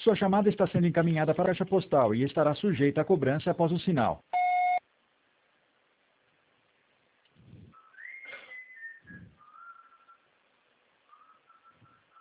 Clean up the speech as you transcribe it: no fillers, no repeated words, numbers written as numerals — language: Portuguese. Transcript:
Sua chamada está sendo encaminhada para a caixa postal e estará sujeita a cobrança após o sinal.